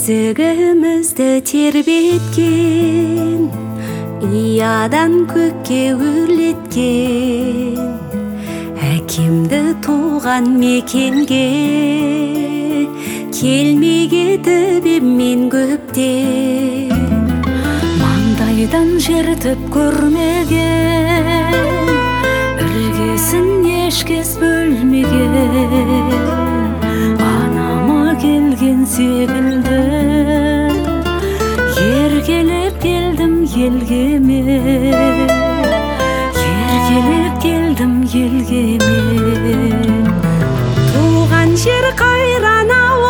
Жүзігімізді тербеткен, ұядан көкке өрлеткен, әкемді туған мекенге келмей кетіп мен көптен. Маңдайдан жертіп көрмеген, іргесін ешкес бөлмеген, анама келген секілді еркелеп келдім елге мен, еркелеп келдім елге мен. Туған жер қайран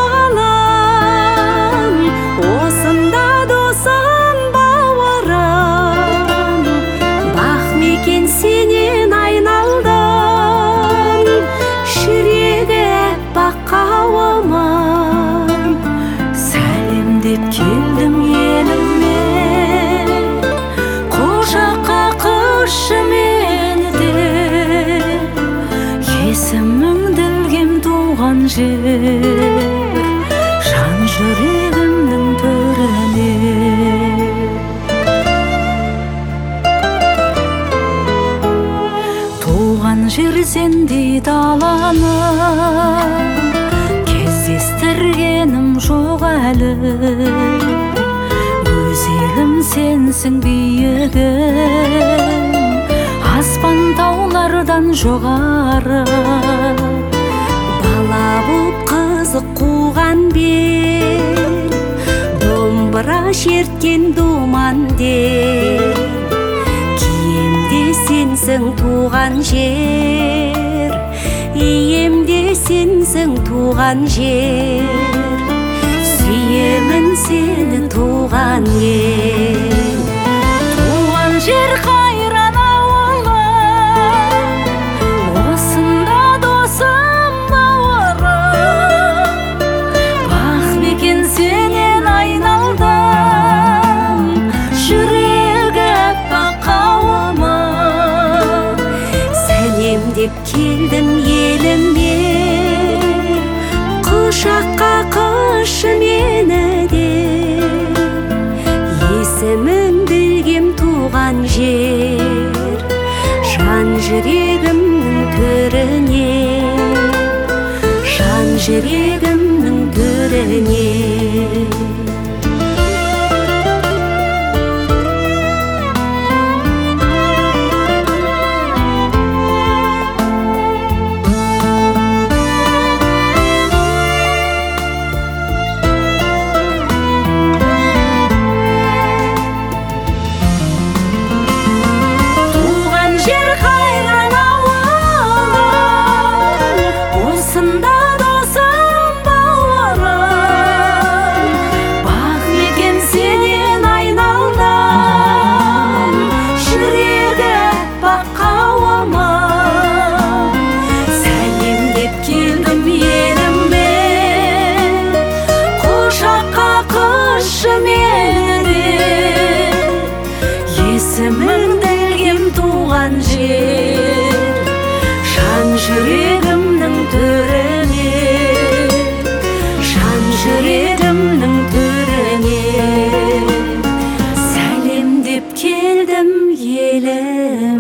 ауылым, осында досым бауырым, бақ мекен сенен айналдым, жүрегі аппақ қауымым. Сәлемдеп келдім еліме, құшаққа құшшы мені де, есіміңді ілгем туған жер, жан жүрегімнің төріне. Туған жер сендей даланы кездестіргенім жоқ әлі, өз елім сенсің биігім, аспан таулардан жоғары. Бала боп қызық қуған бел, домбыра шерткен думандел, киемде сенсің туған жер, иемде сенсің туған жер, сүйемін сені туған ел. Туған жер қайран ауылым, осында досым бауырым, бақ мекен сенен айналдым, жүрегі аппақ қауымым. Сәлемдеп келдім еліме, құшаққа құшшы мені де, есіміңді ілгем туған жер, жан жүрегімнің төріне, жан жүрегімнің төріне. Есіміңді ілгем туған жер, жан жүрегімнің төріне, жан жүрегімнің төріне. Сәлемдеп келдім елім.